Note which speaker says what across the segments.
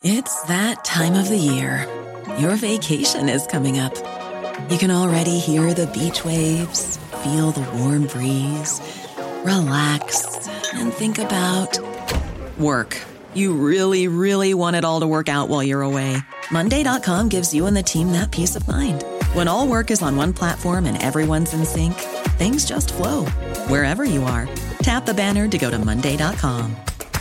Speaker 1: It's that time of the year. Your vacation is coming up. You can already hear the beach waves, feel the warm breeze, relax, and think about work. You really, really want it all to work out while you're away. Monday.com gives you and the team that peace of mind. When all work is on one platform and everyone's in sync, things just flow. Wherever you are, tap the banner to go to Monday.com.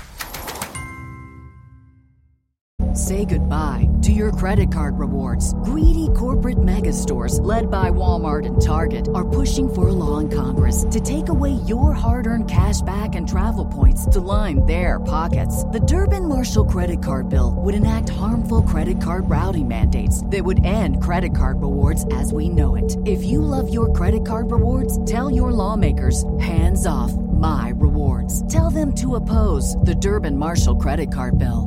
Speaker 2: Say goodbye to your credit card rewards. Greedy corporate mega stores, led by Walmart and Target, are pushing for a law in Congress to take away your hard-earned cash back and travel points to line their pockets. The Durbin-Marshall credit card bill would enact harmful credit card routing mandates that would end credit card rewards as we know it. If you love your credit card rewards, tell your lawmakers, hands off my rewards. Tell them to oppose the Durbin-Marshall credit card bill.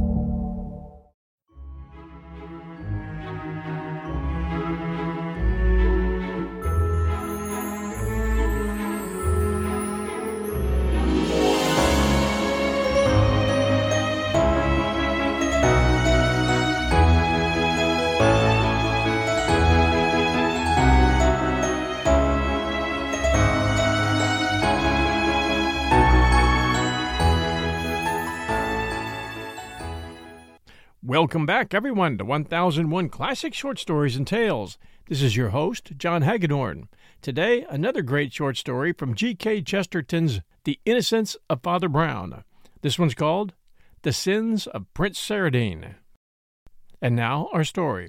Speaker 3: Welcome back, everyone, to 1001 Classic Short Stories and Tales. This is your host, John Hagedorn. Today, another great short story from G.K. Chesterton's The Innocence of Father Brown. This one's called The Sins of Prince Saradine. And now, our story.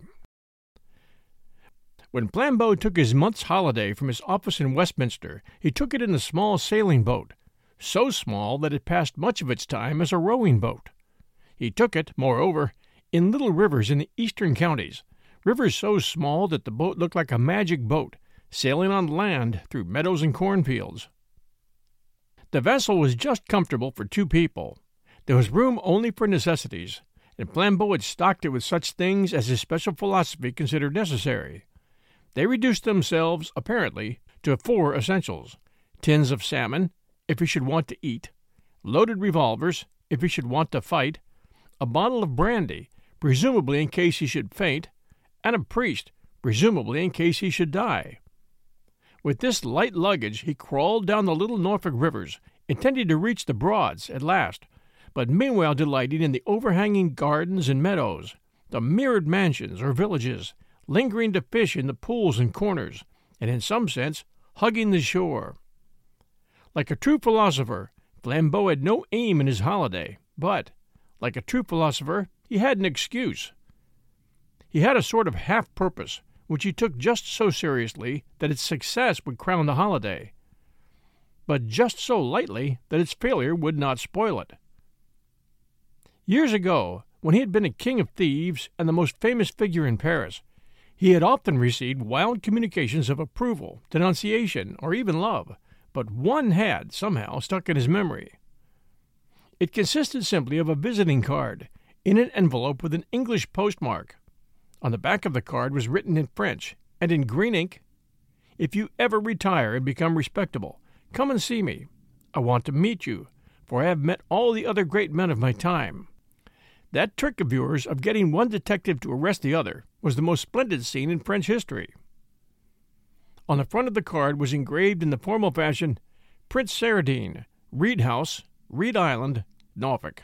Speaker 3: When Flambeau took his month's holiday from his office in Westminster, he took it in a small sailing boat, so small that it passed much of its time as a rowing boat. He took it, moreover, in little rivers in the eastern counties, rivers so small that the boat looked like a magic boat, sailing on land through meadows and cornfields. The vessel was just comfortable for 2 people. There was room only for necessities, and Flambeau had stocked it with such things as his special philosophy considered necessary. They reduced themselves, apparently, to 4 essentials: tins of salmon, if he should want to eat; loaded revolvers, if he should want to fight; a bottle of brandy, presumably in case he should faint; and a priest, presumably in case he should die. With this light luggage he crawled down the little Norfolk rivers, intending to reach the Broads at last, but meanwhile delighting in the overhanging gardens and meadows, the mirrored mansions or villages, lingering to fish in the pools and corners, and in some sense hugging the shore. Like a true philosopher, Flambeau had no aim in his holiday, but, like a true philosopher, he had an excuse. He had a sort of half-purpose, which he took just so seriously that its success would crown the holiday, but just so lightly that its failure would not spoil it. Years ago, when he had been a king of thieves and the most famous figure in Paris, he had often received wild communications of approval, denunciation, or even love, but one had, somehow, stuck in his memory. It consisted simply of a visiting card, in an envelope with an English postmark. On the back of the card was written in French, and in green ink, "If you ever retire and become respectable, come and see me. I want to meet you, for I have met all the other great men of my time." That trick of yours of getting one detective to arrest the other was the most splendid scene in French history. On the front of the card was engraved in the formal fashion, "Prince Saradine, Reed House, Reed Island, Norfolk."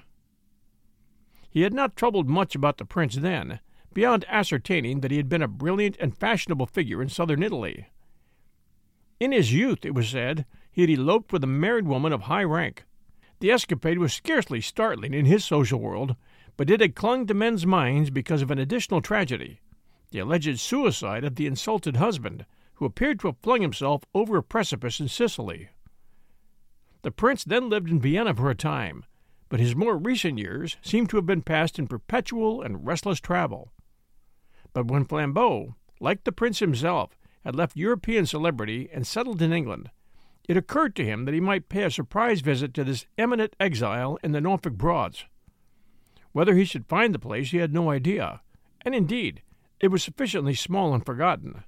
Speaker 3: He had not troubled much about the prince then, beyond ascertaining that he had been a brilliant and fashionable figure in southern Italy. In his youth, it was said, he had eloped with a married woman of high rank. The escapade was scarcely startling in his social world, but it had clung to men's minds because of an additional tragedy, the alleged suicide of the insulted husband, who appeared to have flung himself over a precipice in Sicily. The prince then lived in Vienna for a time, but his more recent years seem to have been passed in perpetual and restless travel. But when Flambeau, like the prince himself, had left European celebrity and settled in England, it occurred to him that he might pay a surprise visit to this eminent exile in the Norfolk Broads. Whether he should find the place he had no idea, and indeed, it was sufficiently small and forgotten.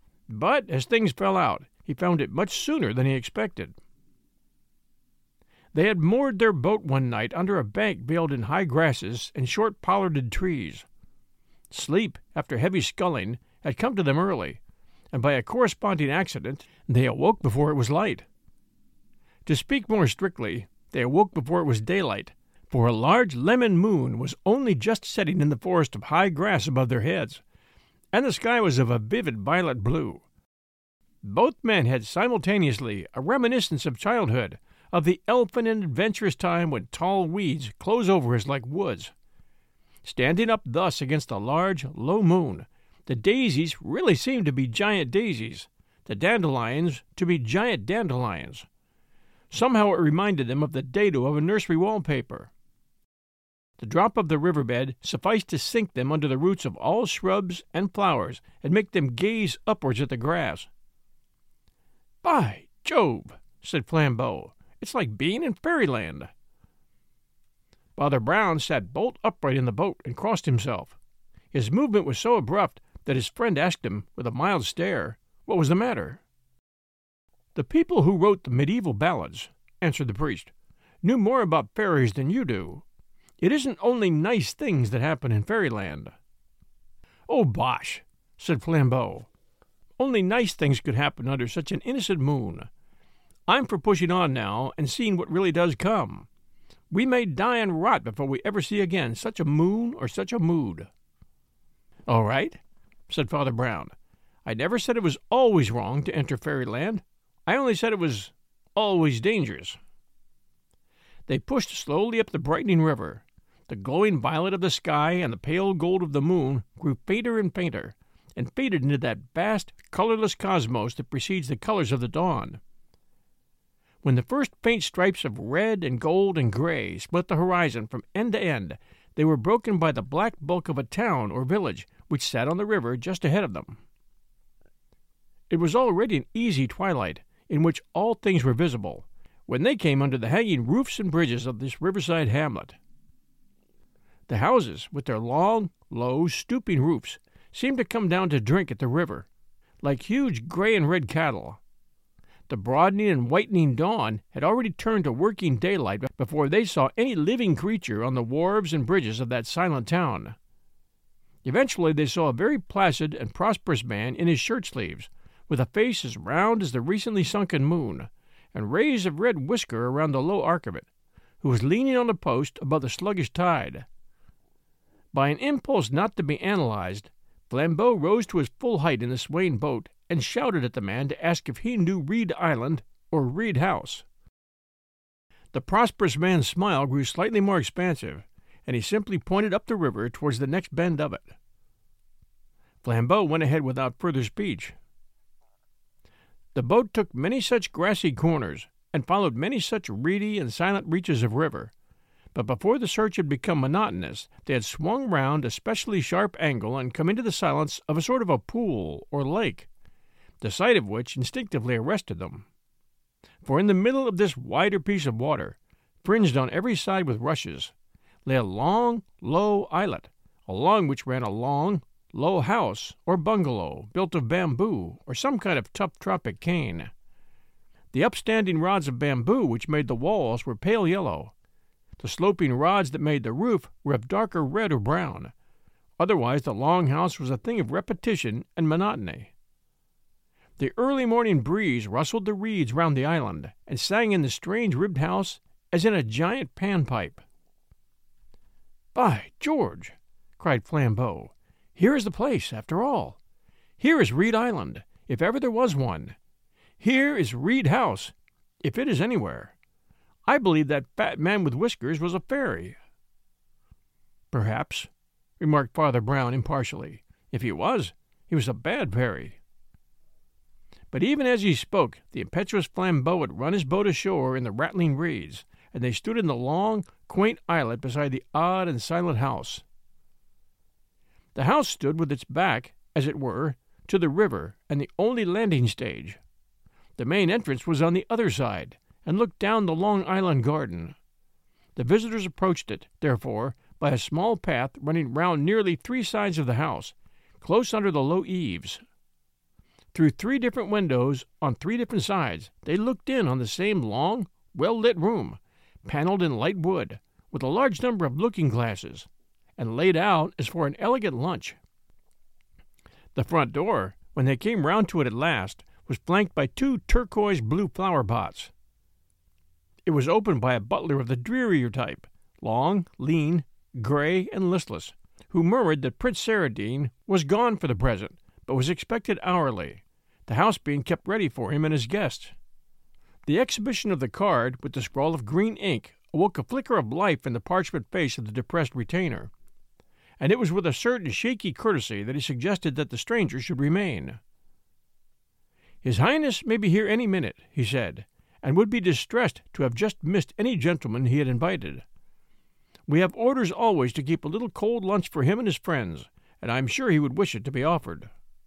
Speaker 3: But as things fell out, he found it much sooner than he expected. They had moored their boat one night under a bank veiled in high grasses and short pollarded trees. Sleep, after heavy sculling, had come to them early, and by a corresponding accident they awoke before it was light. To speak more strictly, they awoke before it was daylight, for a large lemon moon was only just setting in the forest of high grass above their heads, and the sky was of a vivid violet blue. Both men had simultaneously a reminiscence of childhood, of the elfin and adventurous time when tall weeds close over us like woods. Standing up thus against the large, low moon, the daisies really seemed to be giant daisies, the dandelions to be giant dandelions. Somehow it reminded them of the dado of a nursery wallpaper. The drop of the riverbed sufficed to sink them under the roots of all shrubs and flowers and make them gaze upwards at the grass. "By Jove," said Flambeau, "it's like being in fairyland." Father Brown sat bolt upright in the boat and crossed himself. His movement was so abrupt that his friend asked him, with a mild stare, what was the matter. "The people who wrote the medieval ballads," answered the priest, "knew more about fairies than you do. It isn't only nice things that happen in fairyland." "Oh, bosh," said Flambeau. "Only nice things could happen under such an innocent moon. I'm for pushing on now and seeing what really does come. We may die and rot before we ever see again such a moon or such a mood." "All right," said Father Brown. "I never said it was always wrong to enter fairyland. I only said it was always dangerous." They pushed slowly up the brightening river. The glowing violet of the sky and the pale gold of the moon grew fainter and fainter, and faded into that vast, colorless cosmos that precedes the colors of the dawn. When the first faint stripes of red and gold and gray split the horizon from end to end, they were broken by the black bulk of a town or village which sat on the river just ahead of them. It was already an easy twilight, in which all things were visible, when they came under the hanging roofs and bridges of this riverside hamlet. The houses, with their long, low, stooping roofs, seemed to come down to drink at the river, like huge gray and red cattle. The broadening and whitening dawn had already turned to working daylight before they saw any living creature on the wharves and bridges of that silent town. Eventually they saw a very placid and prosperous man in his shirt-sleeves, with a face as round as the recently sunken moon, and rays of red whisker around the low arc of it, who was leaning on a post above the sluggish tide. By an impulse not to be analyzed, Flambeau rose to his full height in the swaying boat and shouted at the man to ask if he knew Reed Island or Reed House. The prosperous man's smile grew slightly more expansive, and he simply pointed up the river towards the next bend of it. Flambeau went ahead without further speech. The boat took many such grassy corners and followed many such reedy and silent reaches of river, but before the search had become monotonous, they had swung round a specially sharp angle and come into the silence of a sort of a pool or lake, the sight of which instinctively arrested them. For in the middle of this wider piece of water, fringed on every side with rushes, lay a long, low islet, along which ran a long, low house or bungalow built of bamboo or some kind of tough tropic cane. The upstanding rods of bamboo which made the walls were pale yellow. The sloping rods that made the roof were of darker red or brown. Otherwise the long house was a thing of repetition and monotony. The early morning breeze rustled the reeds round the island and sang in the strange ribbed house as in a giant panpipe. "By George!" cried Flambeau. "Here is the place, after all. Here is Reed Island, if ever there was one. Here is Reed House, if it is anywhere. I believe that fat man with whiskers was a fairy." "Perhaps," remarked Father Brown impartially. "If he was a bad fairy." But even as he spoke, the impetuous Flambeau had run his boat ashore in the rattling reeds, and they stood in the long, quaint islet beside the odd and silent house. The house stood with its back, as it were, to the river and the only landing stage. The main entrance was on the other side, and looked down the long island garden. The visitors approached it, therefore, by a small path running round nearly 3 sides of the house, close under the low eaves. Through 3 different windows on 3 different sides they looked in on the same long, well-lit room, paneled in light wood, with a large number of looking-glasses, and laid out as for an elegant lunch. The front door, when they came round to it at last, was flanked by 2 turquoise-blue flower-pots. It was opened by a butler of the drearier type, long, lean, gray, and listless, who murmured that Prince Saradine was gone for the present, but was expected hourly, the house being kept ready for him and his guests. The exhibition of the card, with the scrawl of green ink, awoke a flicker of life in the parchment face of the depressed retainer, and it was with a certain shaky courtesy that he suggested that the stranger should remain. "His Highness may be here any minute," he said, "and would be distressed to have just missed any gentleman he had invited. We have orders always to keep a little cold lunch for him and his friends, and I am sure he would wish it to be offered."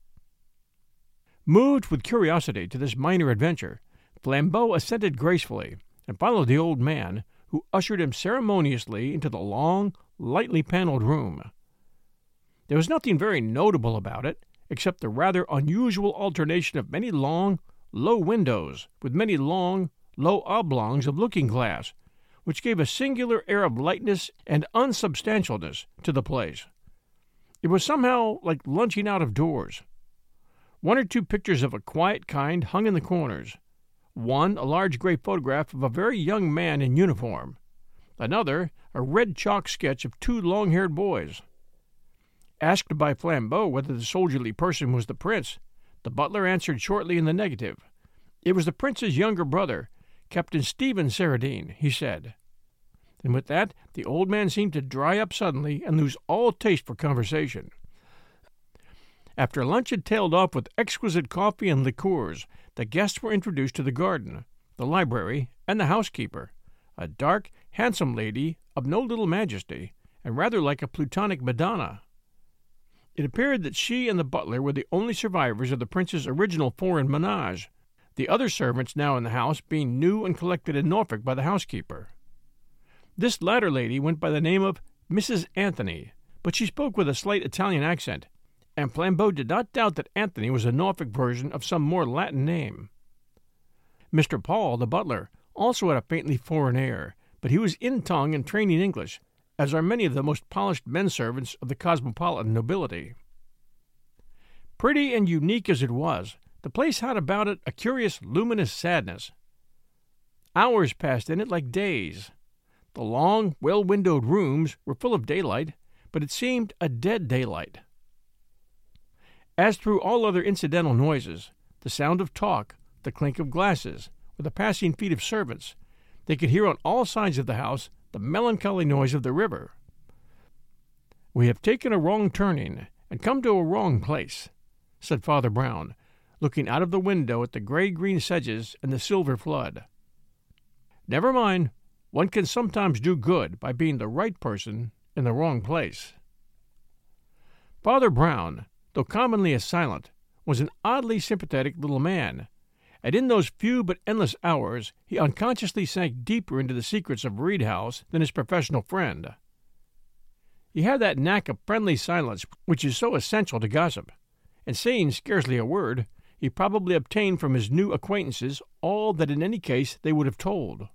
Speaker 3: Moved with curiosity to this minor adventure, Flambeau assented gracefully, and followed the old man, who ushered him ceremoniously into the long, lightly paneled room. There was nothing very notable about it, except the rather unusual alternation of many long, low windows, with many long, low oblongs of looking-glass, which gave a singular air of lightness and unsubstantialness to the place. It was somehow like lunching out of doors. 1 or 2 pictures of a quiet kind hung in the corners. One, a large gray photograph of a very young man in uniform. Another, a red chalk sketch of 2 long-haired boys. Asked by Flambeau whether the soldierly person was the prince, the butler answered shortly in the negative. It was the prince's younger brother, Captain Stephen Saradine, he said. And with that, the old man seemed to dry up suddenly and lose all taste for conversation. After lunch had tailed off with exquisite coffee and liqueurs, the guests were introduced to the garden, the library, and the housekeeper, a dark, handsome lady of no little majesty, and rather like a Plutonic Madonna. It appeared that she and the butler were the only survivors of the prince's original foreign menage, the other servants now in the house being new and collected in Norfolk by the housekeeper. This latter lady went by the name of Mrs. Anthony, but she spoke with a slight Italian accent, and Flambeau did not doubt that Anthony was a Norfolk version of some more Latin name. Mr. Paul, the butler, also had a faintly foreign air, but he was in-tongue and trained in English, as are many of the most polished men-servants of the cosmopolitan nobility. Pretty and unique as it was, the place had about it a curious luminous sadness. Hours passed in it like days. The long, well-windowed rooms were full of daylight, but it seemed a dead daylight. As through all other incidental noises, the sound of talk, the clink of glasses, or the passing feet of servants, they could hear on all sides of the house the melancholy noise of the river. "We have taken a wrong turning, and come to a wrong place," said Father Brown, looking out of the window at the gray-green sedges and the silver flood. "Never mind, one can sometimes do good by being the right person in the wrong place." Father Brown, though commonly as silent, was an oddly sympathetic little man, and in those few but endless hours he unconsciously sank deeper into the secrets of Reed House than his professional friend. He had that knack of friendly silence which is so essential to gossip, and saying scarcely a word, he probably obtained from his new acquaintances all that in any case they would have told.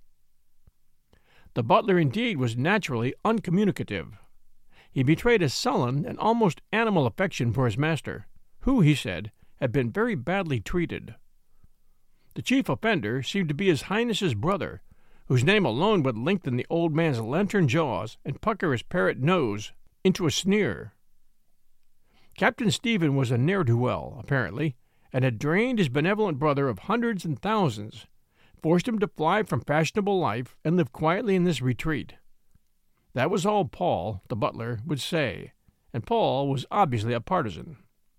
Speaker 3: The butler indeed was naturally uncommunicative. He betrayed a sullen and almost animal affection for his master, who, he said, had been very badly treated. The chief offender seemed to be His Highness's brother, whose name alone would lengthen the old man's lantern jaws and pucker his parrot nose into a sneer. Captain Stephen was a ne'er-do-well, apparently, and had drained his benevolent brother of hundreds and thousands, forced him to fly from fashionable life and live quietly in this retreat. That was all Paul, the butler, would say, and Paul was obviously a partisan.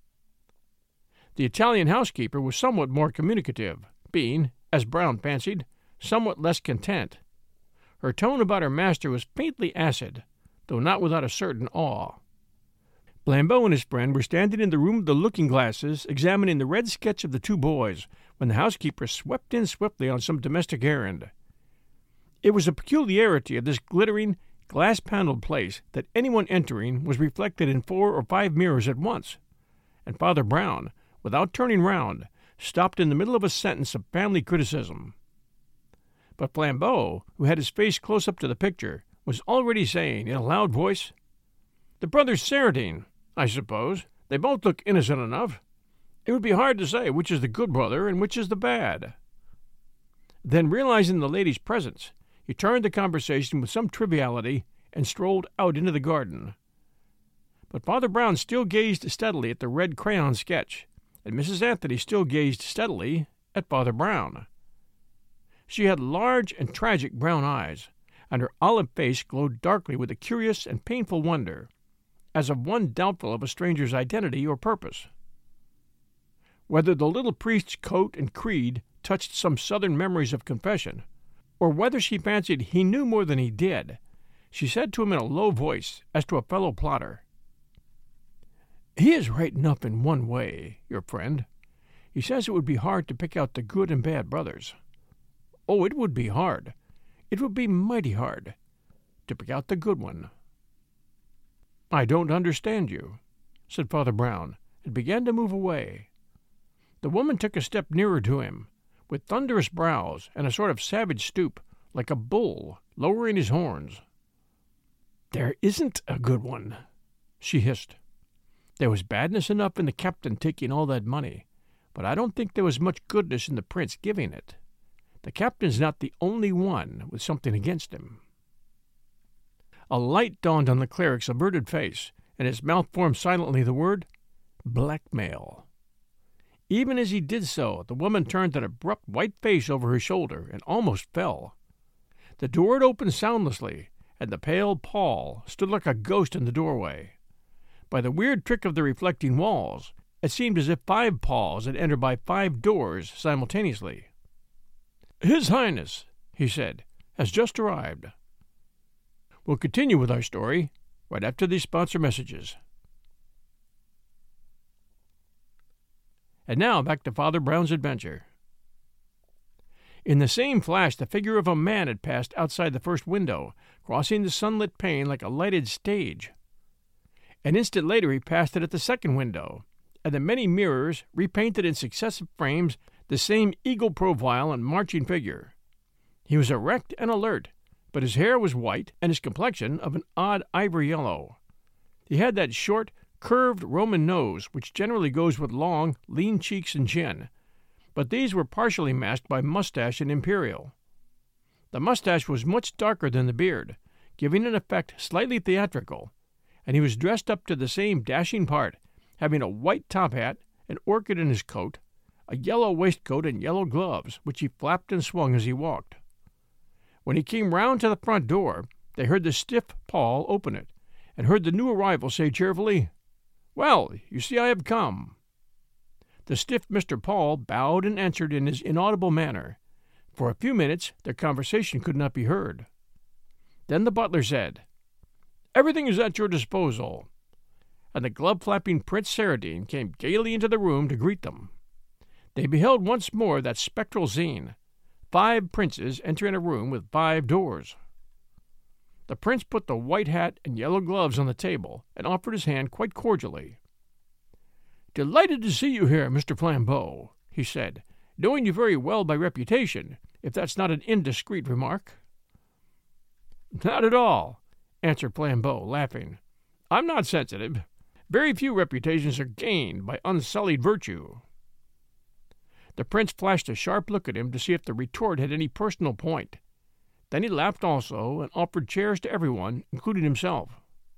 Speaker 3: The Italian housekeeper was somewhat more communicative, being, as Brown fancied, somewhat less content. Her tone about her master was faintly acid, though not without a certain awe. Flambeau and his friend were standing in the room of the looking-glasses, examining the red sketch of the 2 boys, when the housekeeper swept in swiftly on some domestic errand. It was a peculiarity of this glittering, glass-paneled place that anyone entering was reflected in 4 or 5 mirrors at once, and Father Brown, without turning round, stopped in the middle of a sentence of family criticism. But Flambeau, who had his face close up to the picture, was already saying in a loud voice, "The brothers Saradine, I suppose. They both look innocent enough. It would be hard to say which is the good brother and which is the bad." Then, realizing the lady's presence, he turned the conversation with some triviality and strolled out into the garden. But Father Brown still gazed steadily at the red crayon sketch, and Mrs. Anthony still gazed steadily at Father Brown. She had large and tragic brown eyes, and her olive face glowed darkly with a curious and painful wonder, as of one doubtful of a stranger's identity or purpose. Whether the little priest's coat and creed touched some southern memories of confession, or whether she fancied he knew more than he did, she said to him in a low voice, as to a fellow plotter, "He is right enough in one way, your friend. He says it would be hard to pick out the good and bad brothers. Oh, it would be hard. It would be mighty hard to pick out the good one." "I don't understand you," said Father Brown, and began to move away. The woman took a step nearer to him, with thunderous brows and a sort of savage stoop, like a bull lowering his horns. "There isn't a good one," she hissed. "There was badness enough in the captain taking all that money, but I don't think there was much goodness in the prince giving it. The captain's not the only one with something against him." A light dawned on the cleric's averted face, and his mouth formed silently the word, "blackmail." Even as he did so, the woman turned an abrupt white face over her shoulder and almost fell. The door had opened soundlessly, and the pale Paul stood like a ghost in the doorway. By the weird trick of the reflecting walls, it seemed as if 5 Pauls had entered by 5 doors simultaneously. "His Highness," he said, "has just arrived." We'll continue with our story right after these sponsor messages. And now back to Father Brown's adventure. In the same flash, the figure of a man had passed outside the first window, crossing the sunlit pane like a lighted stage. An instant later he passed it at the second window, and the many mirrors repainted in successive frames the same eagle profile and marching figure. He was erect and alert, but his hair was white and his complexion of an odd ivory yellow. He had that short, curved Roman nose which generally goes with long, lean cheeks and chin, but these were partially masked by mustache and imperial. The mustache was much darker than the beard, giving an effect slightly theatrical, and he was dressed up to the same dashing part, having a white top hat, an orchid in his coat, a yellow waistcoat and yellow gloves, which he flapped and swung as he walked. When he came round to the front door, they heard the stiff Paul open it, and heard the new arrival say cheerfully, "Well, you see I have come." The stiff Mr. Paul bowed and answered in his inaudible manner. For a few minutes their conversation could not be heard. Then the butler said, "Everything is at your disposal," and the glove-flapping Prince Saradine came gaily into the room to greet them. They beheld once more that spectral scene, 5 princes entering a room with 5 doors. The prince put the white hat and yellow gloves on the table and offered his hand quite cordially. "Delighted to see you here, Mr. Flambeau," he said, "knowing you very well by reputation, if that's not an indiscreet remark." "Not at all," answered Flambeau, laughing. "I'm not sensitive. Very few reputations are gained by unsullied virtue." The prince flashed a sharp look at him to see if the retort had any personal point. Then he laughed also and offered chairs to everyone, including himself.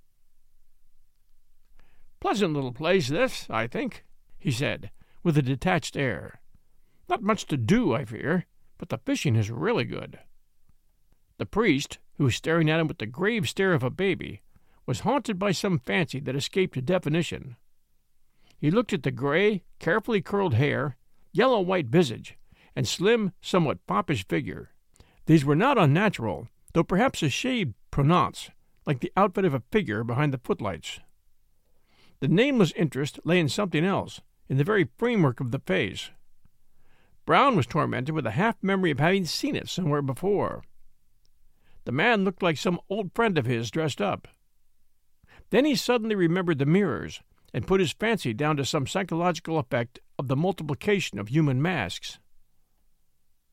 Speaker 3: "Pleasant little place, this, I think," he said, with a detached air. "Not much to do, I fear, but the fishing is really good." The priest, who was staring at him with the grave stare of a baby, was haunted by some fancy that escaped definition. He looked at the gray, carefully curled hair, yellow-white visage, and slim, somewhat foppish figure. These were not unnatural, though perhaps a shade pronounced, like the outfit of a figure behind the footlights. The nameless interest lay in something else, in the very framework of the face. Brown was tormented with a half-memory of having seen it somewhere before. The man looked like some old friend of his dressed up. Then he suddenly remembered the mirrors, and put his fancy down to some psychological effect of the multiplication of human masks.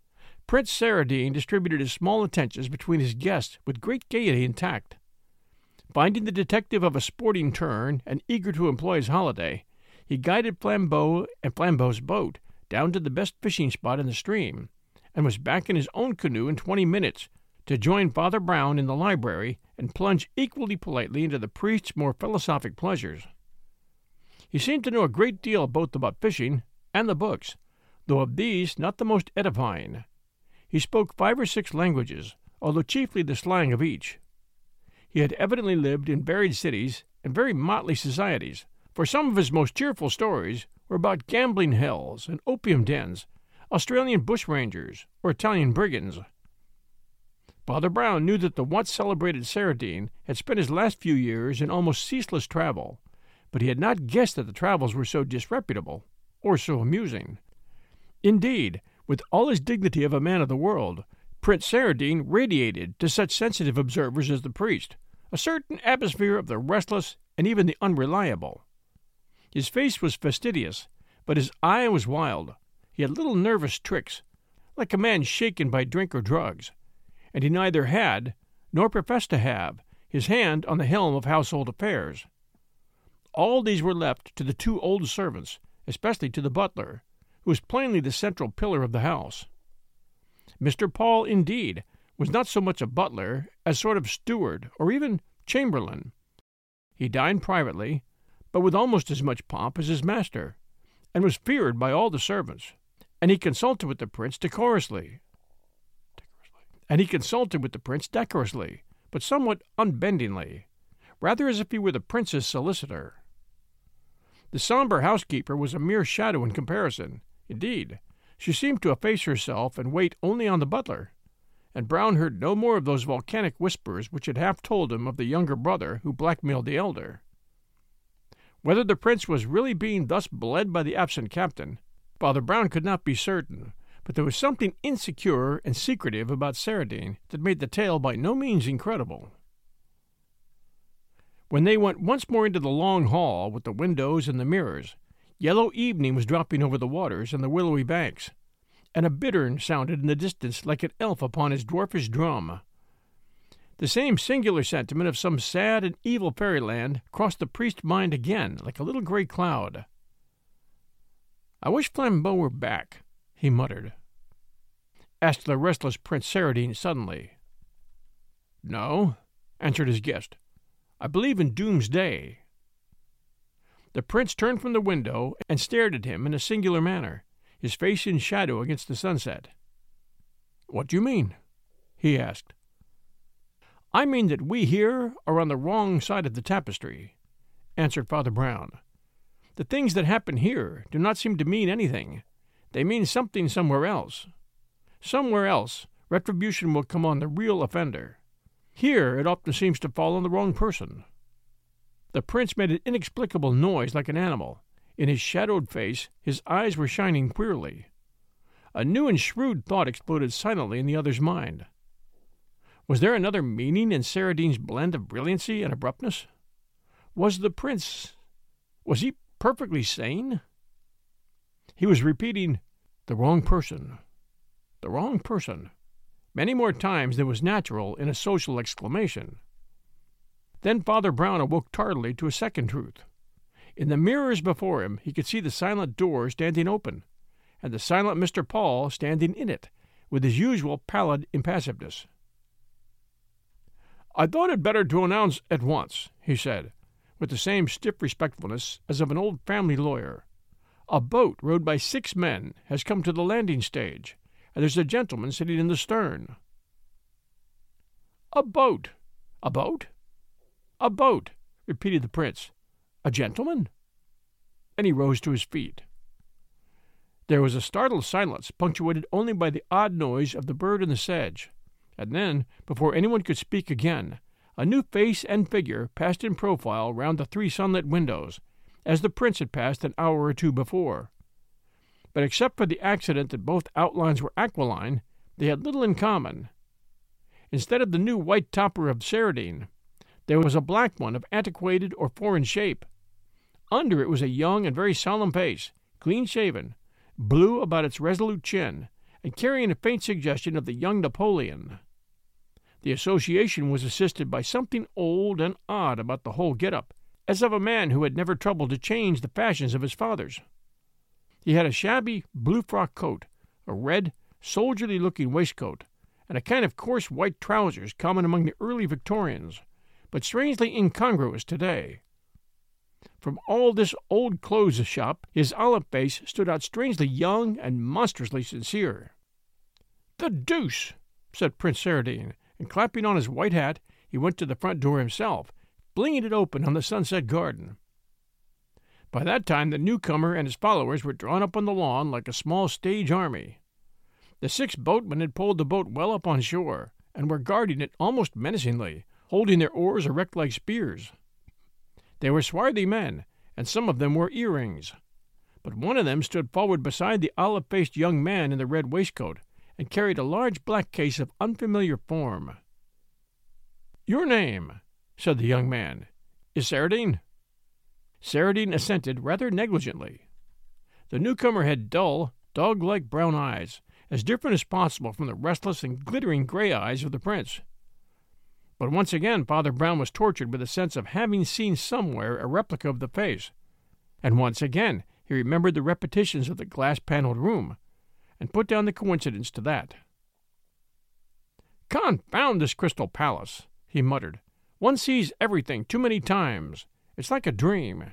Speaker 3: Prince Saradine distributed his small attentions between his guests with great gaiety and tact. Finding the detective of a sporting turn and eager to employ his holiday, he guided Flambeau and Flambeau's boat down to the best fishing spot in the stream, and was back in his own canoe in 20 minutes to join Father Brown in the library and plunge equally politely into the priest's more philosophic pleasures. He seemed to know a great deal both about fishing and the books, though of these not the most edifying. He spoke 5 or 6 languages, although chiefly the slang of each. He had evidently lived in varied cities and very motley societies, for some of his most cheerful stories were about gambling hells and opium dens, Australian bushrangers, or Italian brigands. Father Brown knew that the once-celebrated Saradine had spent his last few years in almost ceaseless travel, but he had not guessed that the travels were so disreputable or so amusing. Indeed, with all his dignity of a man of the world, Prince Saradine radiated to such sensitive observers as the priest a certain atmosphere of the restless and even the unreliable. His face was fastidious, but his eye was wild. He had little nervous tricks, like a man shaken by drink or drugs, and he neither had, nor professed to have, his hand on the helm of household affairs. All these were left to the 2 old servants, especially to the butler, who was plainly the central pillar of the house. Mr. Paul, indeed, was not so much a butler as sort of steward or even chamberlain. He dined privately, but with almost as much pomp as his master, and was feared by all the servants, and he consulted with the prince decorously, but somewhat unbendingly, rather as if he were the prince's solicitor. The sombre housekeeper was a mere shadow in comparison. Indeed, she seemed to efface herself and wait only on the butler, and Brown heard no more of those volcanic whispers which had half told him of the younger brother who blackmailed the elder. Whether the prince was really being thus bled by the absent captain, Father Brown could not be certain, but there was something insecure and secretive about Saradine that made the tale by no means incredible. When they went once more into the long hall with the windows and the mirrors, yellow evening was dropping over the waters and the willowy banks, and a bittern sounded in the distance like an elf upon his dwarfish drum. The same singular sentiment of some sad and evil fairyland crossed the priest's mind again like a little gray cloud. "I wish Flambeau were back," he muttered. Asked the restless Prince Saradine suddenly. "No," answered his guest. "I believe in doomsday." The prince turned from the window and stared at him in a singular manner, his face in shadow against the sunset. "What do you mean?" he asked. "I mean that we here are on the wrong side of the tapestry," answered Father Brown. "The things that happen here do not seem to mean anything. They mean something somewhere else. Somewhere else, retribution will come on the real offender. Here it often seems to fall on the wrong person." The prince made an inexplicable noise like an animal. In his shadowed face his eyes were shining queerly. A new and shrewd thought exploded silently in the other's mind. Was there another meaning in Saradine's blend of brilliancy and abruptness? Was he perfectly sane? He was repeating, "The wrong person, the wrong person," many more times than was natural in a social exclamation. Then Father Brown awoke tardily to a second truth. In the mirrors before him he could see the silent door standing open, and the silent Mr. Paul standing in it, with his usual pallid impassiveness. "I thought it better to announce at once," he said, with the same stiff respectfulness as of an old family lawyer. "A boat rowed by 6 men has come to the landing stage, and there's a gentleman sitting in the stern." "A boat? A boat? A boat," repeated the prince. "A gentleman?" And he rose to his feet. There was a startled silence, punctuated only by the odd noise of the bird in the sedge, and then, before anyone could speak again, a new face and figure passed in profile round the 3 sunlit windows, as the prince had passed an hour or 2 before. But except for the accident that both outlines were aquiline, they had little in common. Instead of the new white topper of Saradine, there was a black one of antiquated or foreign shape. Under it was a young and very solemn face, clean-shaven, blue about its resolute chin, and carrying a faint suggestion of the young Napoleon. The association was assisted by something old and odd about the whole get-up, as of a man who had never troubled to change the fashions of his fathers. He had a shabby blue frock coat, a red, soldierly-looking waistcoat, and a kind of coarse white trousers common among the early Victorians, but strangely incongruous today. From all this old clothes shop, his olive face stood out strangely young and monstrously sincere. "The deuce!" said Prince Saradine, and clapping on his white hat, he went to the front door himself, flinging it open on the sunset garden. By that time the newcomer and his followers were drawn up on the lawn like a small stage army. The 6 boatmen had pulled the boat well up on shore, and were guarding it almost menacingly, holding their oars erect like spears. They were swarthy men, and some of them wore earrings. But one of them stood forward beside the olive-faced young man in the red waistcoat, and carried a large black case of unfamiliar form. "Your name," said the young man, "is Saradine?" Saradine assented rather negligently. The newcomer had dull, dog-like brown eyes, as different as possible from the restless and glittering gray eyes of the prince. But once again Father Brown was tortured with a sense of having seen somewhere a replica of the face, and once again he remembered the repetitions of the glass-paneled room, and put down the coincidence to that. "Confound this Crystal Palace," he muttered. "One sees everything too many times. It's like a dream."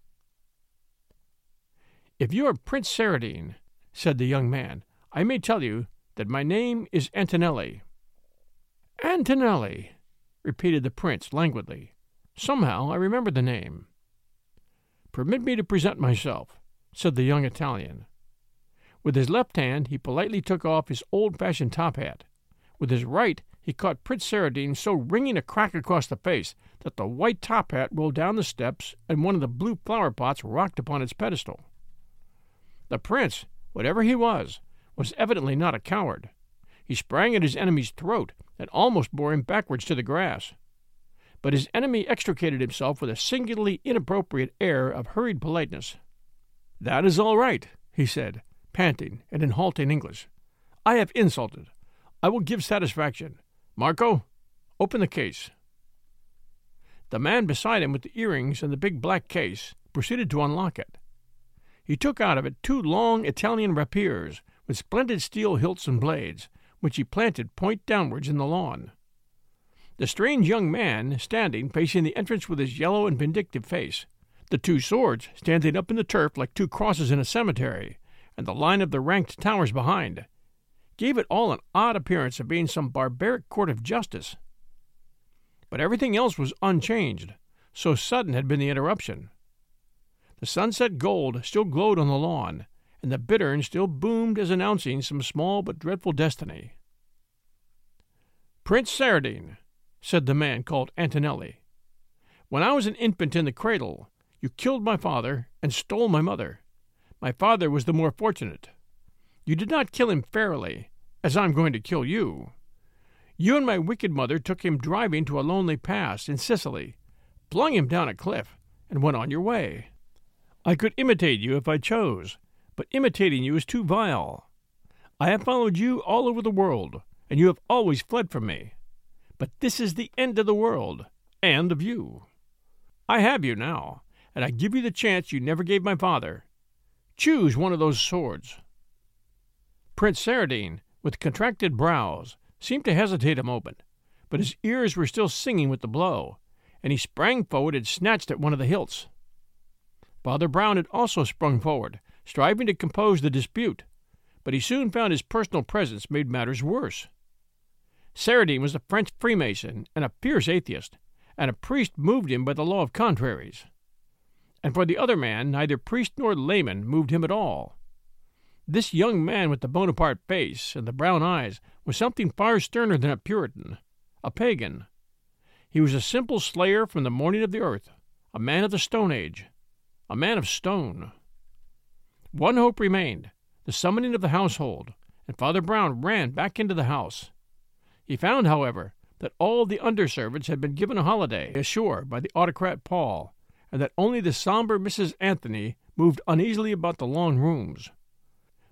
Speaker 3: "If you are Prince Saradine," said the young man, "I may tell you that my name is Antonelli." "Antonelli," repeated the prince languidly. "Somehow I remember the name." "Permit me to present myself," said the young Italian. With his left hand he politely took off his old-fashioned top hat. With his right he caught Prince Saradine so ringing a crack across the face that the white top hat rolled down the steps and one of the blue flower-pots rocked upon its pedestal. The prince, whatever he was evidently not a coward. He sprang at his enemy's throat and almost bore him backwards to the grass. But his enemy extricated himself with a singularly inappropriate air of hurried politeness. "That is all right," he said, panting and in halting English. "I have insulted. I will give satisfaction. Marco, open the case." The man beside him with the earrings and the big black case proceeded to unlock it. He took out of it 2 long Italian rapiers with splendid steel hilts and blades, which he planted point downwards in the lawn. The strange young man standing facing the entrance with his yellow and vindictive face, the 2 swords standing up in the turf like 2 crosses in a cemetery, and the line of the ranked towers behind, gave it all an odd appearance of being some barbaric court of justice. But everything else was unchanged, so sudden had been the interruption. The sunset gold still glowed on the lawn, and the bittern still boomed as announcing some small but dreadful destiny. "Prince Saradine," said the man called Antonelli, "when I was an infant in the cradle, you killed my father and stole my mother. My father was the more fortunate. You did not kill him fairly, as I'm going to kill you. You and my wicked mother took him driving to a lonely pass in Sicily, flung him down a cliff, and went on your way. I could imitate you if I chose, but imitating you is too vile. I have followed you all over the world, and you have always fled from me. But this is the end of the world, and of you. I have you now, and I give you the chance you never gave my father. Choose one of those swords." Prince Saradine, with contracted brows, seemed to hesitate a moment, but his ears were still singing with the blow, and he sprang forward and snatched at one of the hilts. Father Brown had also sprung forward, striving to compose the dispute, but he soon found his personal presence made matters worse. Saradine was a French Freemason and a fierce atheist, and a priest moved him by the law of contraries. And for the other man, neither priest nor layman moved him at all. This young man with the Bonaparte face and the brown eyes was something far sterner than a Puritan, a pagan. He was a simple slayer from the morning of the earth, a man of the Stone Age, a man of stone. One hope remained, the summoning of the household, and Father Brown ran back into the house. He found, however, that all the under-servants had been given a holiday ashore by the autocrat Paul, and that only the somber Mrs. Anthony moved uneasily about the long rooms.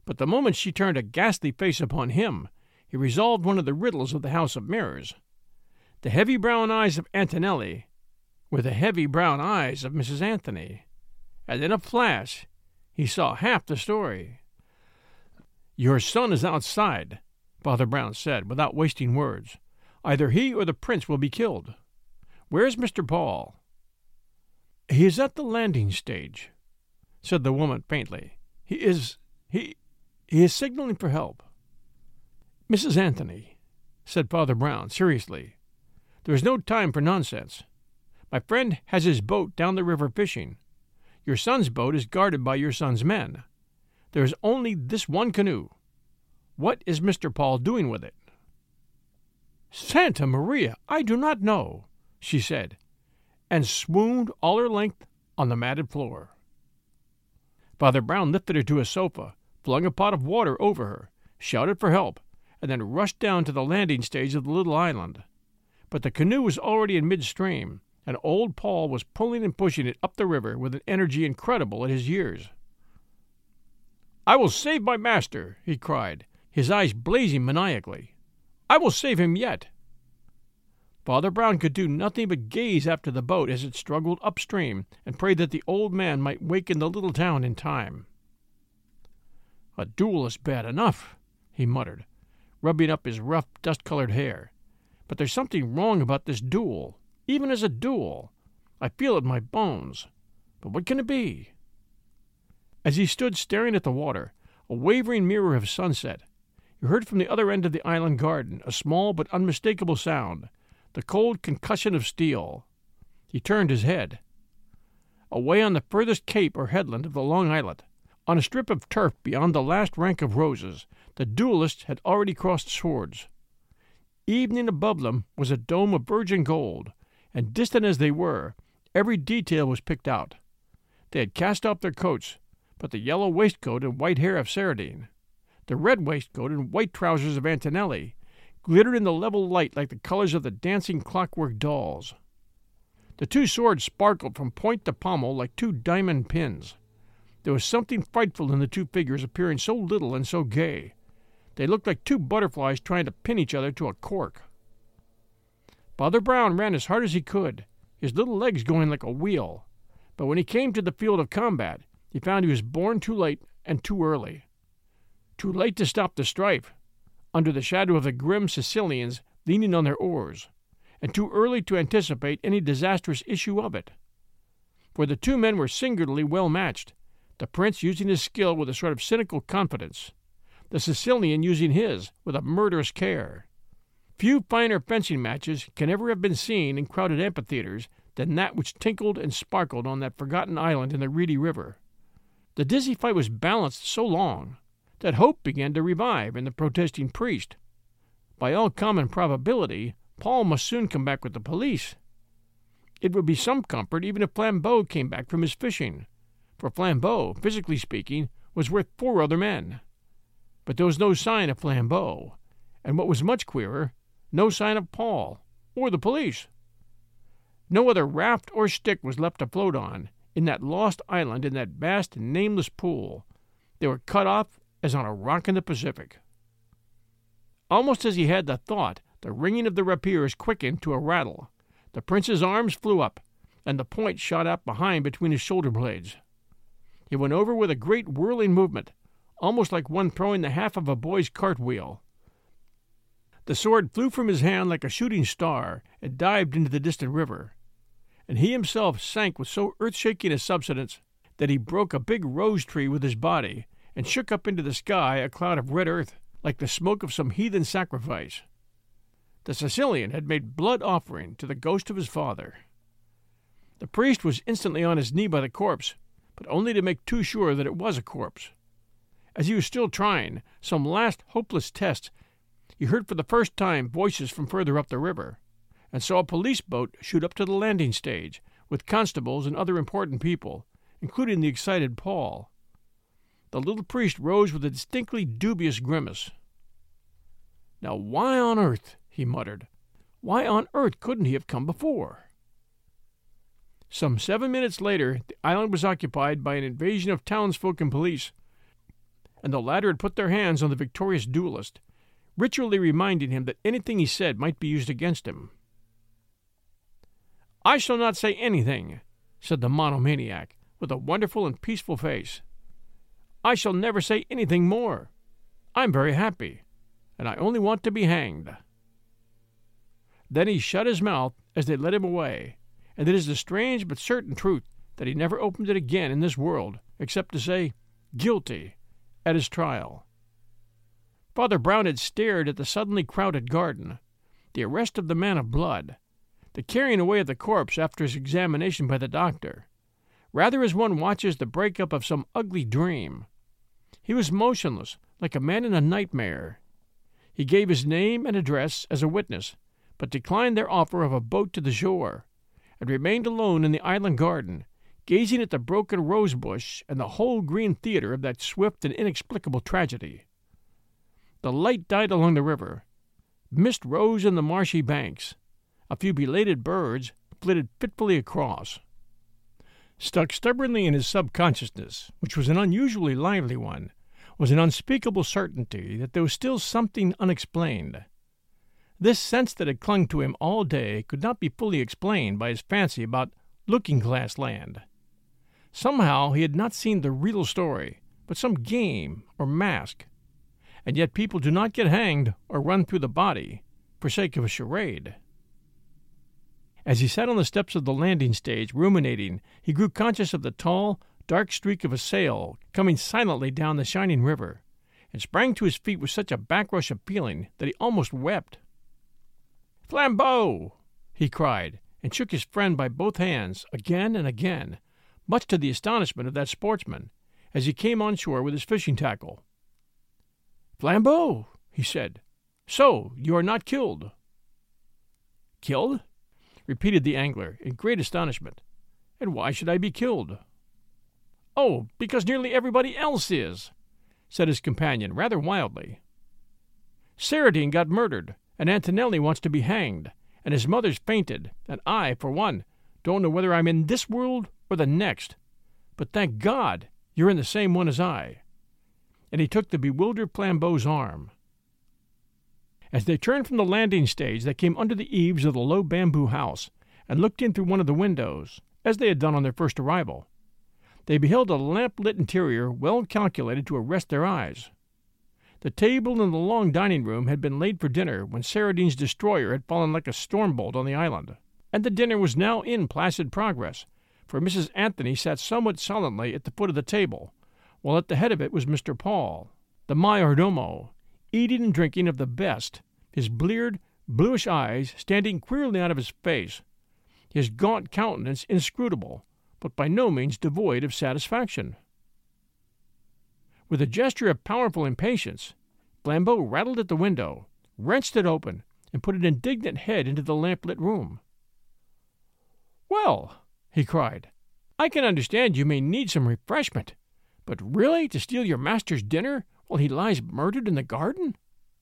Speaker 3: But the moment she turned a ghastly face upon him, he resolved one of the riddles of the House of Mirrors. The heavy brown eyes of Antonelli were the heavy brown eyes of Mrs. Anthony, and in a flash he saw half the story. "Your son is outside," Father Brown said, without wasting words. "Either he or the prince will be killed. Where's Mr. Paul?" "He is at the landing stage," said the woman faintly. He is signaling for help." "Mrs. Anthony," said Father Brown seriously, "there is no time for nonsense. My friend has his boat down the river fishing. Your son's boat is guarded by your son's men. There is only this one canoe. What is Mr. Paul doing with it?" "Santa Maria, I do not know," she said, and swooned all her length on the matted floor. Father Brown lifted her to a sofa, flung a pot of water over her, shouted for help, and then rushed down to the landing stage of the little island. But the canoe was already in midstream, and old Paul was pulling and pushing it up the river with an energy incredible at his years. "I will save my master," he cried, his eyes blazing maniacally. "I will save him yet." Father Brown could do nothing but gaze after the boat as it struggled upstream and pray that the old man might waken the little town in time. "A duel is bad enough," he muttered, rubbing up his rough, dust-colored hair. "But there's something wrong about this duel, even as a duel. I feel it in my bones. But what can it be?" As he stood staring at the water, a wavering mirror of sunset, he heard from the other end of the island garden a small but unmistakable sound, the cold concussion of steel. He turned his head. Away on the furthest cape or headland of the long islet, on a strip of turf beyond the last rank of roses, the duelists had already crossed swords. Evening above them was a dome of virgin gold, and distant as they were, every detail was picked out. They had cast off their coats, but the yellow waistcoat and white hair of Saradine, the red waistcoat and white trousers of Antonelli, glittered in the level light like the colors of the dancing clockwork dolls. The two swords sparkled from point to pommel like two diamond pins. There was something frightful in the two figures appearing so little and so gay. They looked like two butterflies trying to pin each other to a cork. Father Brown ran as hard as he could, his little legs going like a wheel. But when he came to the field of combat, he found he was born too late and too early. Too late to stop the strife, under the shadow of the grim Sicilians leaning on their oars, and too early to anticipate any disastrous issue of it. For the two men were singularly well matched, the prince using his skill with a sort of cynical confidence, the Sicilian using his with a murderous care. Few finer fencing matches can ever have been seen in crowded amphitheaters than that which tinkled and sparkled on that forgotten island in the reedy river. The dizzy fight was balanced so long that hope began to revive in the protesting priest. By all common probability, Paul must soon come back with the police. It would be some comfort even if Flambeau came back from his fishing, for Flambeau, physically speaking, was worth 4 other men. But there was no sign of Flambeau, and what was much queerer, no sign of Paul or the police. No other raft or stick was left to float on in that lost island, in that vast, nameless pool. They were cut off as on a rock in the Pacific. Almost as he had the thought, the ringing of the rapiers quickened to a rattle. The prince's arms flew up, and the point shot out behind between his shoulder blades. He went over with a great whirling movement, almost like one throwing the half of a boy's cartwheel. The sword flew from his hand like a shooting star and dived into the distant river, and he himself sank with so earth-shaking a subsidence that he broke a big rose tree with his body and shook up into the sky a cloud of red earth like the smoke of some heathen sacrifice. The Sicilian had made blood offering to the ghost of his father. The priest was instantly on his knee by the corpse, but only to make too sure that it was a corpse. As he was still trying some last hopeless test, he heard for the first time voices from further up the river, and saw a police boat shoot up to the landing stage, with constables and other important people, including the excited Paul. The little priest rose with a distinctly dubious grimace. "Now why on earth," he muttered, "why on earth couldn't he have come before?" Some 7 minutes later, the island was occupied by an invasion of townsfolk and police, and the latter had put their hands on the victorious duelist, ritually reminding him that anything he said might be used against him. "I shall not say anything," said the monomaniac, with a wonderful and peaceful face. "I shall never say anything more. I'm very happy, and I only want to be hanged." Then he shut his mouth as they led him away, and it is the strange but certain truth that he never opened it again in this world, except to say, "Guilty," at his trial. Father Brown had stared at the suddenly crowded garden, the arrest of the man of blood, the carrying away of the corpse after his examination by the doctor, rather as one watches the break-up of some ugly dream. He was motionless, like a man in a nightmare. He gave his name and address as a witness, but declined their offer of a boat to the shore, and remained alone in the island garden, gazing at the broken rose-bush and the whole green theater of that swift and inexplicable tragedy. The light died along the river. Mist rose in the marshy banks. A few belated birds flitted fitfully across. Stuck stubbornly in his subconsciousness, which was an unusually lively one, was an unspeakable certainty that there was still something unexplained. This sense that had clung to him all day could not be fully explained by his fancy about Looking-Glass Land. Somehow he had not seen the real story, but some game or mask. And yet people do not get hanged or run through the body for sake of a charade. As he sat on the steps of the landing stage, ruminating, he grew conscious of the tall, dark streak of a sail coming silently down the shining river, and sprang to his feet with such a backrush of feeling that he almost wept. "Flambeau!" he cried, and shook his friend by both hands again and again, much to the astonishment of that sportsman, as he came on shore with his fishing tackle. "Flambeau," he said, "so you are not killed?" "Killed?" repeated the angler, in great astonishment. "And why should I be killed?" "Oh, because nearly everybody else is," said his companion, rather wildly. "Saradine got murdered, and Antonelli wants to be hanged, and his mother's fainted, and I, for one, don't know whether I'm in this world or the next. But thank God you're in the same one as I." And he took the bewildered Flambeau's arm. As they turned from the landing stage, they came under the eaves of the low bamboo house, and looked in through one of the windows, as they had done on their first arrival. They beheld a lamp-lit interior well calculated to arrest their eyes. The table in the long dining-room had been laid for dinner when Saradine's destroyer had fallen like a storm-bolt on the island, and the dinner was now in placid progress, for Mrs. Anthony sat somewhat sullenly at the foot of the table, while at the head of it was Mr. Paul, the mayordomo, eating and drinking of the best, his bleared, bluish eyes standing queerly out of his face, his gaunt countenance inscrutable, but by no means devoid of satisfaction. With a gesture of powerful impatience, Flambeau rattled at the window, wrenched it open, and put an indignant head into the lamp-lit room. "Well," he cried, "I can understand you may need some refreshment, but really to steal your master's dinner while he lies murdered in the garden?"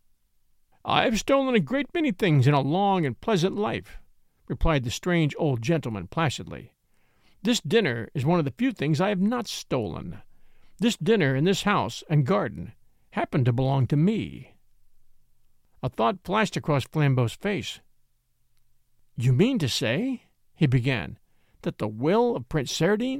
Speaker 3: "I've stolen a great many things in a long and pleasant life," replied the strange old gentleman placidly. "This dinner is one of the few things I have not stolen. This dinner in this house and garden happened to belong to me." A thought flashed across Flambeau's face. "You mean to say," he began, "that the will of Prince Saradine—"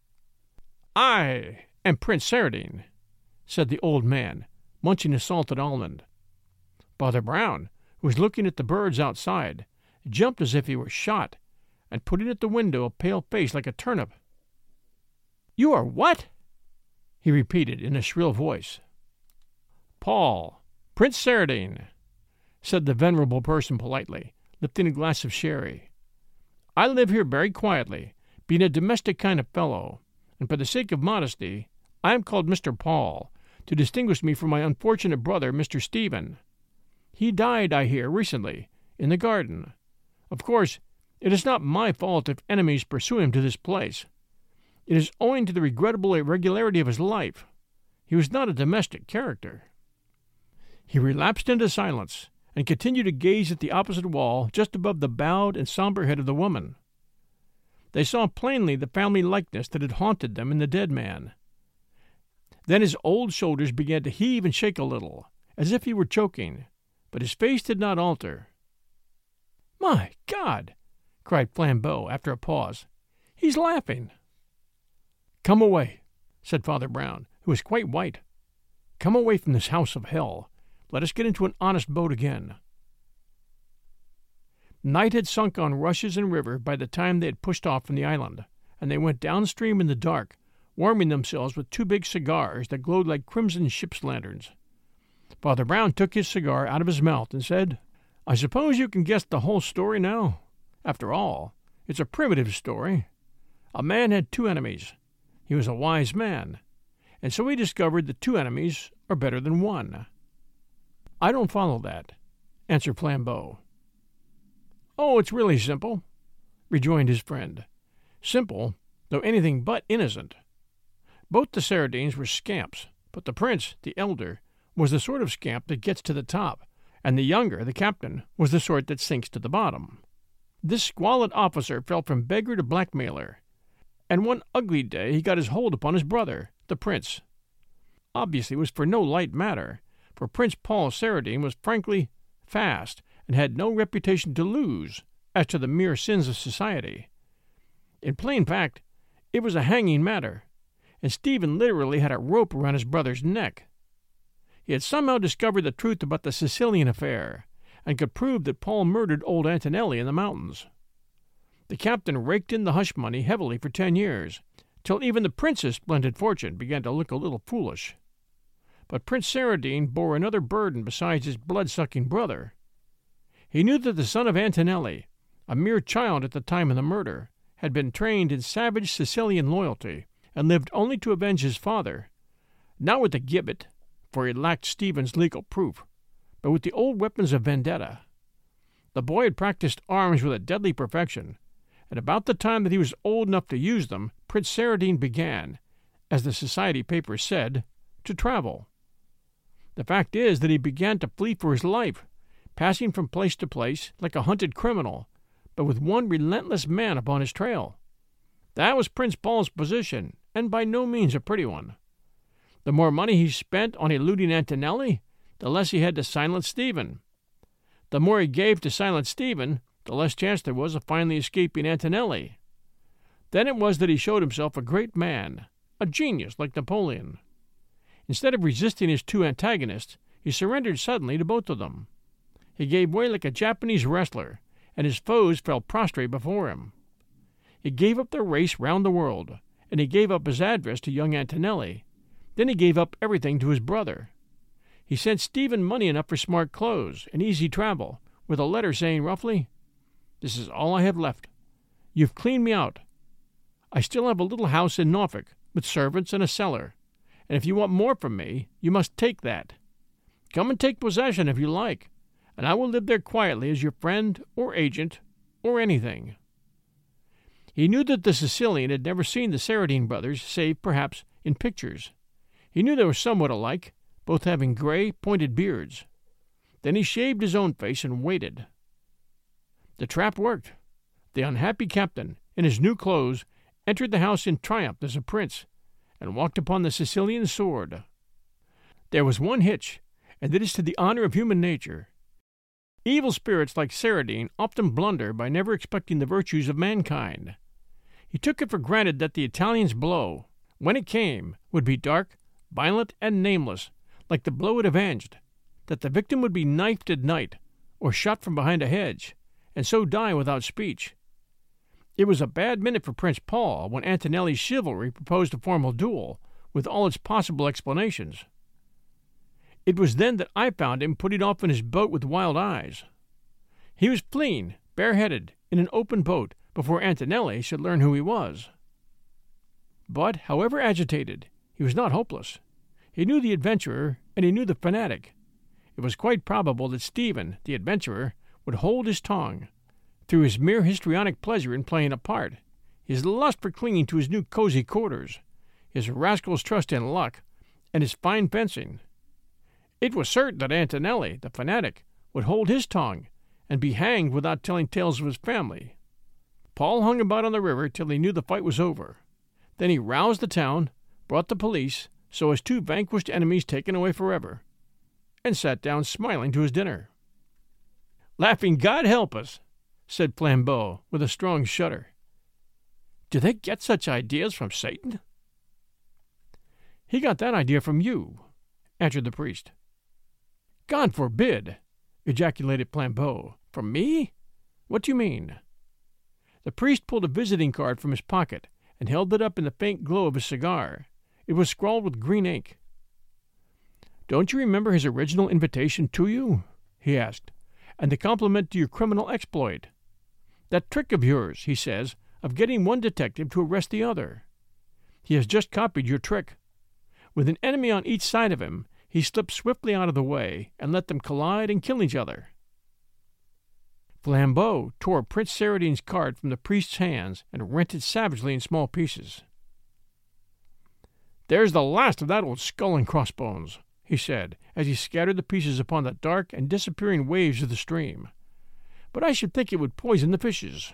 Speaker 3: "I am Prince Saradine," said the old man, munching a salted almond. Father Brown, who was looking at the birds outside, jumped as if he were shot, and put in at the window a pale face like a turnip. "You are what?" he repeated in a shrill voice. "Paul, Prince Saradine," said the venerable person politely, lifting a glass of sherry. "I live here very quietly, being a domestic kind of fellow, and for the sake of modesty I am called Mr. Paul, to distinguish me from my unfortunate brother, Mr. Stephen. He died, I hear, recently, in the garden. Of course, it is not my fault if enemies pursue him to this place. It is owing to the regrettable irregularity of his life. He was not a domestic character." He relapsed into silence, and continued to gaze at the opposite wall just above the bowed and somber head of the woman. They saw plainly the family likeness that had haunted them in the dead man. Then his old shoulders began to heave and shake a little, as if he were choking, but his face did not alter. "My God!" cried Flambeau after a pause. "He's laughing." "Come away," said Father Brown, who was quite white. "Come away from this house of hell. Let us get into an honest boat again." Night had sunk on rushes and river by the time they had pushed off from the island, and they went downstream in the dark, warming themselves with 2 big cigars that glowed like crimson ship's lanterns. Father Brown took his cigar out of his mouth and said, "I suppose you can guess the whole story now. After all, it's a primitive story. A man had 2 enemies. He was a wise man, and so he discovered that 2 enemies are better than 1. "I don't follow that," answered Flambeau. "Oh, it's really simple," rejoined his friend. "Simple, though anything but innocent. Both the Saradines were scamps, but the prince, the elder, was the sort of scamp that gets to the top, and the younger, the captain, was the sort that sinks to the bottom. This squalid officer fell from beggar to blackmailer, and one ugly day he got his hold upon his brother, the prince. Obviously it was for no light matter, for Prince Paul Saradine was frankly fast and had no reputation to lose as to the mere sins of society. In plain fact, it was a hanging matter, and Stephen literally had a rope around his brother's neck. He had somehow discovered the truth about the Sicilian affair, and could prove that Paul murdered old Antonelli in the mountains. The captain raked in the hush money heavily for 10 years, till even the prince's splendid fortune began to look a little foolish. But Prince Saradine bore another burden besides his blood-sucking brother. He knew that the son of Antonelli, a mere child at the time of the murder, had been trained in savage Sicilian loyalty, and lived only to avenge his father, not with the gibbet, for he lacked Stephen's legal proof, but with the old weapons of vendetta. The boy had practiced arms with a deadly perfection, and about the time that he was old enough to use them, Prince Saradine began, as the society papers said, to travel. The fact is that he began to flee for his life, passing from place to place like a hunted criminal, but with one relentless man upon his trail. That was Prince Paul's position, and by no means a pretty one. The more money he spent on eluding Antonelli, the less he had to silence Stephen. The more he gave to silence Stephen, the less chance there was of finally escaping Antonelli. Then it was that he showed himself a great man, a genius like Napoleon. Instead of resisting his 2 antagonists, he surrendered suddenly to both of them. He gave way like a Japanese wrestler, and his foes fell prostrate before him. He gave up the race round the world, and he gave up his address to young Antonelli. Then he gave up everything to his brother. He sent Stephen money enough for smart clothes and easy travel, with a letter saying roughly, "This is all I have left. You've cleaned me out. I still have a little house in Norfolk, with servants and a cellar, and if you want more from me, you must take that. Come and take possession if you like, and I will live there quietly as your friend or agent or anything." He knew that the Sicilian had never seen the Saradine brothers, save, perhaps, in pictures. He knew they were somewhat alike, both having gray, pointed beards. Then he shaved his own face and waited. The trap worked. The unhappy captain, in his new clothes, entered the house in triumph as a prince, and walked upon the Sicilian sword. There was one hitch, and it is to the honor of human nature. Evil spirits like Saradine often blunder by never expecting the virtues of mankind. He took it for granted that the Italian's blow, when it came, would be dark, violent, and nameless, like the blow it avenged, that the victim would be knifed at night, or shot from behind a hedge, and so die without speech. It was a bad minute for Prince Paul when Antonelli's chivalry proposed a formal duel, with all its possible explanations. It was then that I found him putting off in his boat with wild eyes. He was fleeing, bareheaded, in an open boat, before Antonelli should learn who he was. But, however agitated, he was not hopeless. He knew the adventurer, and he knew the fanatic. It was quite probable that Stephen, the adventurer, would hold his tongue, through his mere histrionic pleasure in playing a part, his lust for clinging to his new cozy quarters, his rascal's trust in luck, and his fine fencing. It was certain that Antonelli, the fanatic, would hold his tongue, and be hanged without telling tales of his family. Paul hung about on the river till he knew the fight was over. Then he roused the town, brought the police, so his 2 vanquished enemies taken away forever, and sat down smiling to his dinner. "Laughing God help us," said Flambeau with a strong shudder. "Do they get such ideas from Satan?" "He got that idea from you," answered the priest. "God forbid!" ejaculated Flambeau. "From me? What do you mean?" The priest pulled a visiting card from his pocket and held it up in the faint glow of his cigar. It was scrawled with green ink. "Don't you remember his original invitation to you?" he asked, "and the compliment to your criminal exploit? That trick of yours, he says, of getting one detective to arrest the other. He has just copied your trick. With an enemy on each side of him, he slipped swiftly out of the way and let them collide and kill each other." Flambeau tore Prince Saradine's card from the priest's hands and rent it savagely in small pieces. "There's the last of that old skull and crossbones," he said, as he scattered the pieces upon the dark and disappearing waves of the stream. "But I should think it would poison the fishes."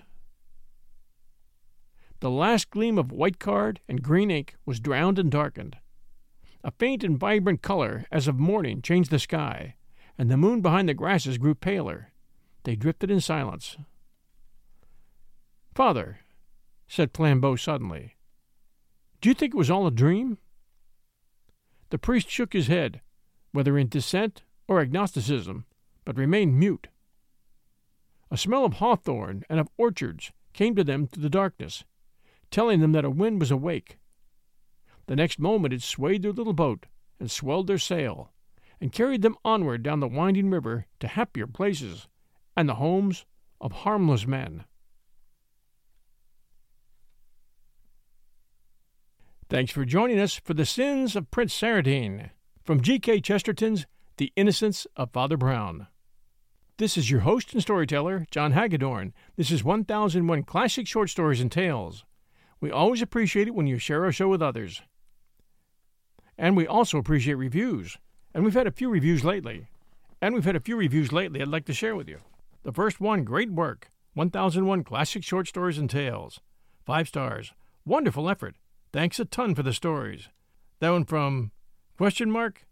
Speaker 3: The last gleam of white card and green ink was drowned and darkened. A faint and vibrant color as of morning changed the sky, and the moon behind the grasses grew paler. They drifted in silence. "Father," said Flambeau suddenly, "do you think it was all a dream?" The priest shook his head, whether in dissent or agnosticism, but remained mute. A smell of hawthorn and of orchards came to them through the darkness, telling them that a wind was awake. The next moment it swayed their little boat and swelled their sail, and carried them onward down the winding river to happier places and the homes of harmless men. Thanks for joining us for The Sins of Prince Saradine, from G.K. Chesterton's The Innocence of Father Brown. This is your host and storyteller, John Hagedorn. This is 1001 Classic Short Stories and Tales. We always appreciate it when you share our show with others. And we also appreciate reviews. And we've had a few reviews lately. I'd like to share with you. The first one, great work. 1001 Classic Short Stories and Tales. 5 stars. Wonderful effort. Thanks a ton for the stories. That one from question mark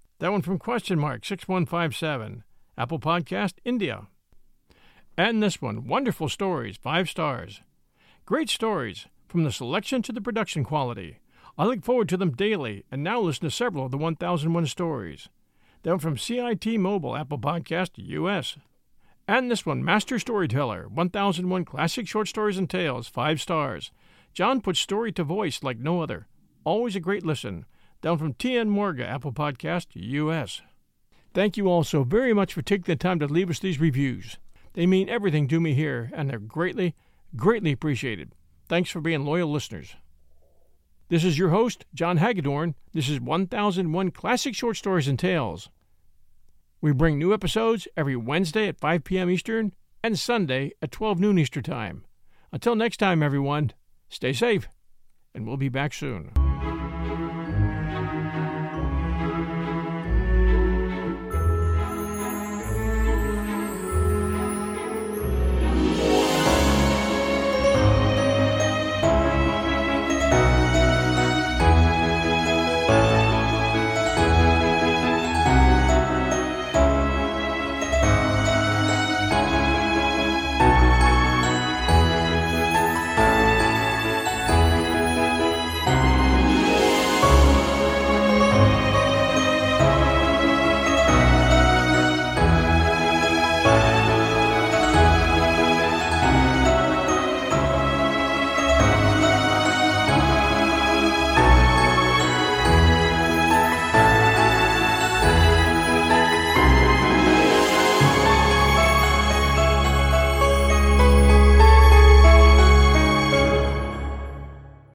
Speaker 3: 6157. Apple Podcast, India. And this one, wonderful stories, 5 stars. Great stories, from the selection to the production quality. I look forward to them daily, and now listen to several of the 1001 stories. That one from CIT Mobile, Apple Podcast, US. And this one, Master Storyteller, 1001 Classic Short Stories and Tales, 5 stars. John puts story to voice like no other. Always a great listen. Down from TN Morga, Apple Podcast, US. Thank you all so very much for taking the time to leave us these reviews. They mean everything to me here, and they're greatly, greatly appreciated. Thanks for being loyal listeners. This is your host, John Hagedorn. This is 1001 Classic Short Stories and Tales. We bring new episodes every Wednesday at 5 p.m. Eastern and Sunday at 12 noon Eastern Time. Until next time, everyone, stay safe, and we'll be back soon.